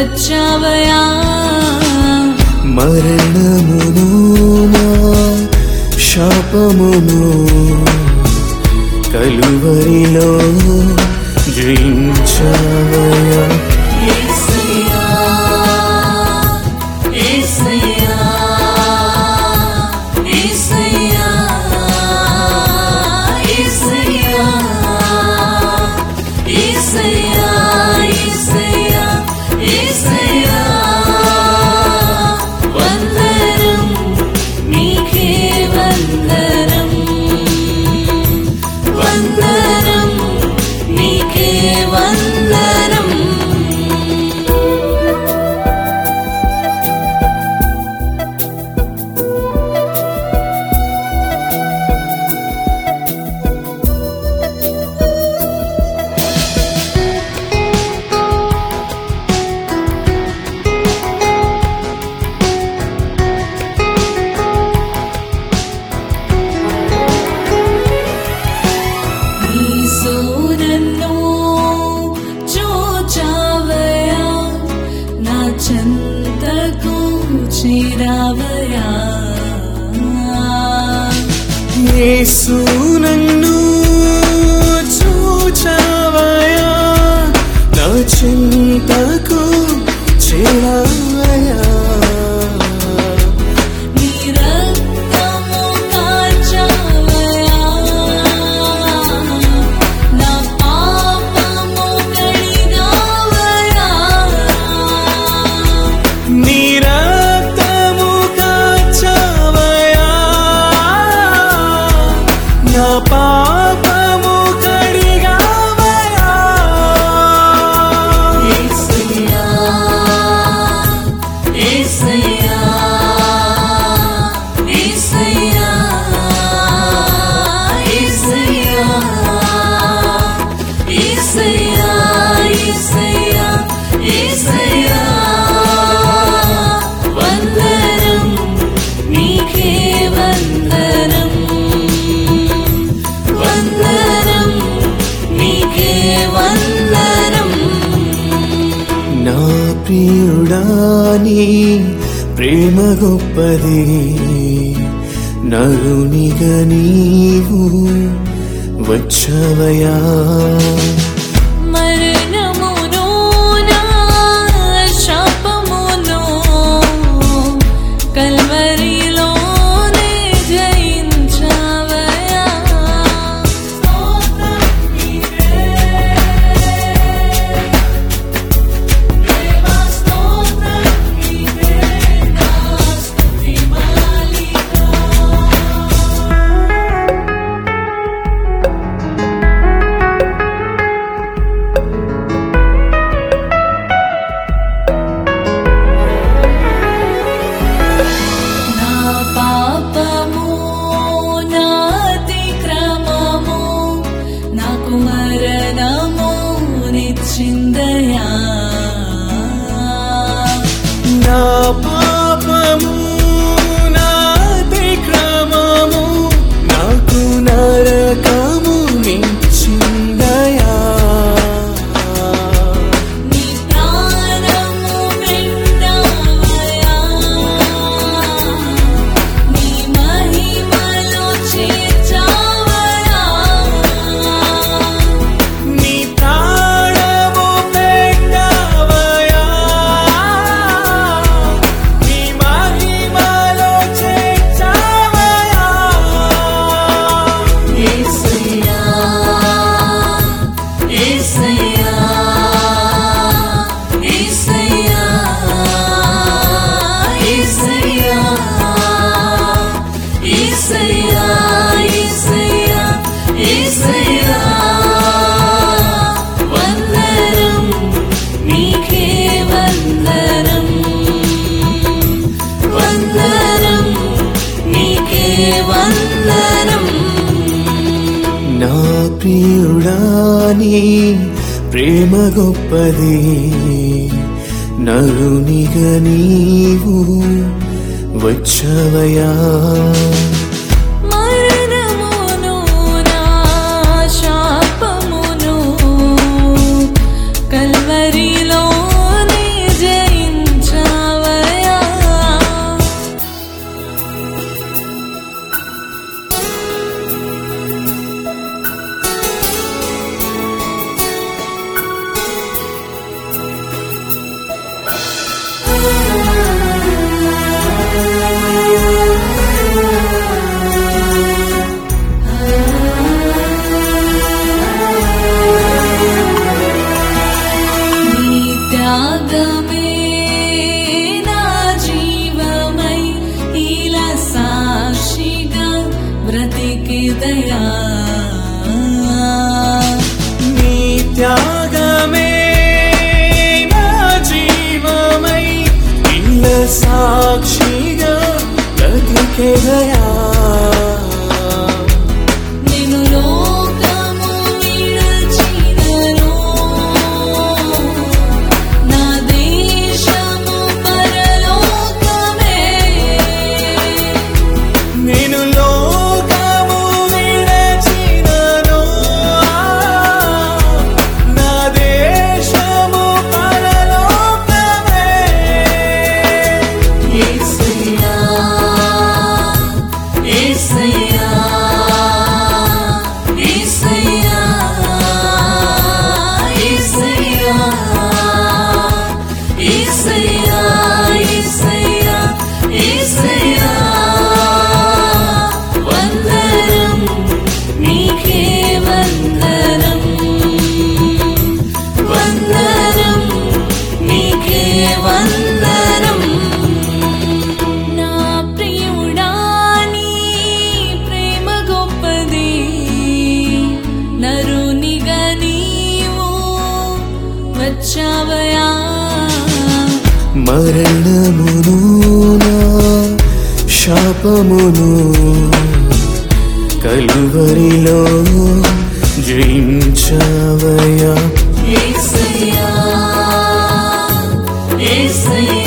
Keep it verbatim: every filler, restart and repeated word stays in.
వచ్చావయా. మరణమును నా శాపమును కలువరిలో జయించావయా. యేసయ్యా యేసయ్యా యేసయ్యా యేసయ్యా యేసయ్యా యేసయ్యా యేసయ్యా వందనం నీకే వందనం వందనం నీకే వందనం. ఈశోనన్ను చూచావయా, నా చెంతకు చేరావయా. యేసు నన్ను చూచావయా, నా చింతకు చేరావయా. నీ రక్తము కార్చావయా, నా పాపము కడిగావయా. నీ రక్తము కార్చావయా, నా పాపము కడిగావయా. యేసయ్యా యేసయ్యా యేసయ్యా యేసయ్యా యేసయ్యా యేసయ్యా యేసయ్యా వందనం నీకే వందనం వందనం నీకే వందనం. నా ప్రియుడా నీ ప్రేమ గొప్పది, నరునిగా నీవు వచ్చావయా. మరణమును నా శాపమును కల్వరిలోనే జయించావయా. నా పాపము నా అతిక్రమము నాకు మరణము నిచ్చిందయా. నా పాపము నా అతిక్రమము నాకు నరకము నిచ్చిందయా. నీ ప్రాణము పెట్టావయా, నీ మహిమలో చేర్చావయా. నీ ప్రాణము పెట్టావయా, నీ మహిమలో చేర్చావయా. యేసయ్యా యేసయ్యా యేసయ్యా యేసయ్యా యేసయ్యా యేసయ్యా యేసయ్యా వందనం నీకే వందనం వందనం నీకే వందనం. నా ప్రియుడా నీ ప్రేమ గొప్పది, నరునిగా నీవు వచ్చావయా. మరణమును నా శాపమును కల్వరిలోనే జయించావయా. బ్రతికిదయా నీ త్యాగమే నా జీవమై ఇల్ల సాక్షిగా బ్రతికెదయా నిన్ను లోకము విడచినను నా దేశము పరలోకమే నేను లోకము విడచినను నా దేశము పరలోకమే యేసయ్యా యేసయ్యా యేసయ్యా యేసయ్యా యేసయ్యా యేసయ్యా యేసయ్యా వందనం నీకే వందనం వందనం నీకే వందనం నా ప్రియుడా నీ ప్రేమ గొప్పది నరునిగా నీవు వచ్చావయా మరణమును నా శాపమును కలువరిలో జయించావయ్యా యేసయ్యా యేసయ్యా